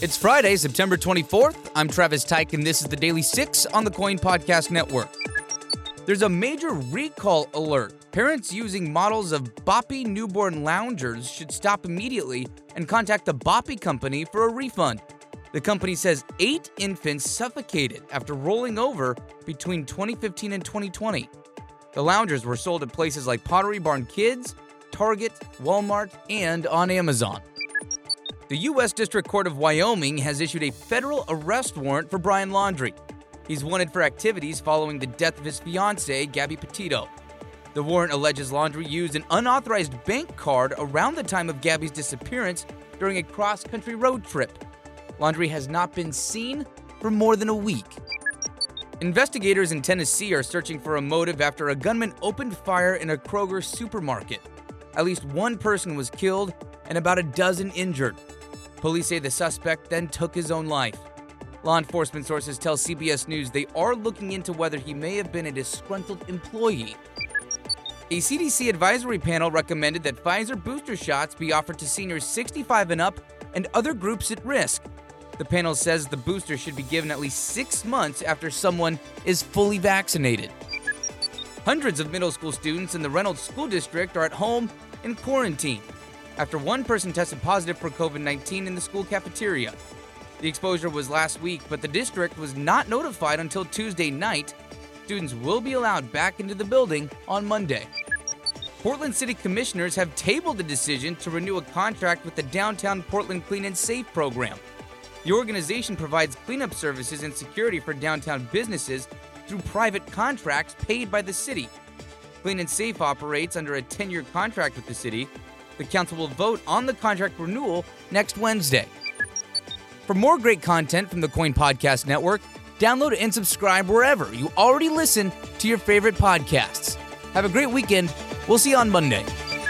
It's Friday, September 24th. I'm Travis Tyke, and this is the Daily Six on the Coin Podcast Network. There's a major recall alert. Parents using models of Boppy newborn loungers should stop immediately and contact the Boppy company for a refund. The company says 8 infants suffocated after rolling over between 2015 and 2020. The loungers were sold at places like Pottery Barn Kids, Target, Walmart, and on Amazon. The U.S. District Court of Wyoming has issued a federal arrest warrant for Brian Laundrie. He's wanted for activities following the death of his fiancée, Gabby Petito. The warrant alleges Laundrie used an unauthorized bank card around the time of Gabby's disappearance during a cross-country road trip. Laundrie has not been seen for more than a week. Investigators in Tennessee are searching for a motive after a gunman opened fire in a Kroger supermarket. At least one person was killed and about a dozen injured. Police say the suspect then took his own life. Law enforcement sources tell CBS News they are looking into whether he may have been a disgruntled employee. A CDC advisory panel recommended that Pfizer booster shots be offered to seniors 65 and up and other groups at risk. The panel says the booster should be given at least 6 months after someone is fully vaccinated. Hundreds of middle school students in the Reynolds School District are at home in quarantine after one person tested positive for COVID-19 in the school cafeteria. The exposure was last week, but the district was not notified until Tuesday night. Students will be allowed back into the building on Monday. Portland City Commissioners have tabled the decision to renew a contract with the Downtown Portland Clean and Safe program. The organization provides cleanup services and security for downtown businesses through private contracts paid by the city. Clean and Safe operates under a 10-year contract with the city. The council will vote on the contract renewal next Wednesday. For more great content from the Coin Podcast Network, download and subscribe wherever you already listen to your favorite podcasts. Have a great weekend. We'll see you on Monday.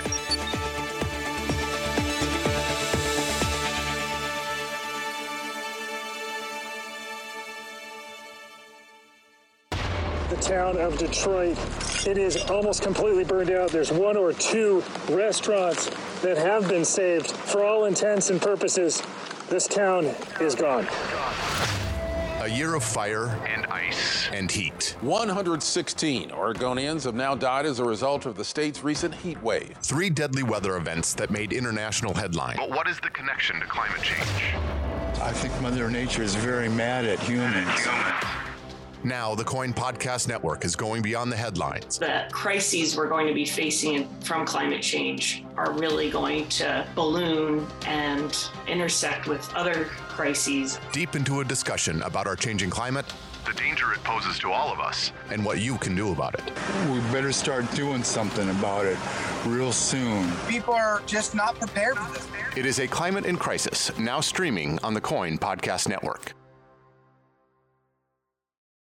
The town of Detroit, it is almost completely burned out. There's 1 or 2 restaurants that have been saved. For all intents and purposes, this town is gone. A year of fire and ice and heat. 116 Oregonians have now died as a result of the state's recent heat wave. 3 deadly weather events that made international headlines. But what is the connection to climate change? I think Mother Nature is very mad at humans. Now, the Coin Podcast Network is going beyond the headlines. The crises we're going to be facing from climate change are really going to balloon and intersect with other crises. Deep into a discussion about our changing climate, the danger it poses to all of us, and what you can do about it. We better start doing something about it real soon. People are just not prepared for this. It is a climate in crisis, now streaming on the Coin Podcast Network.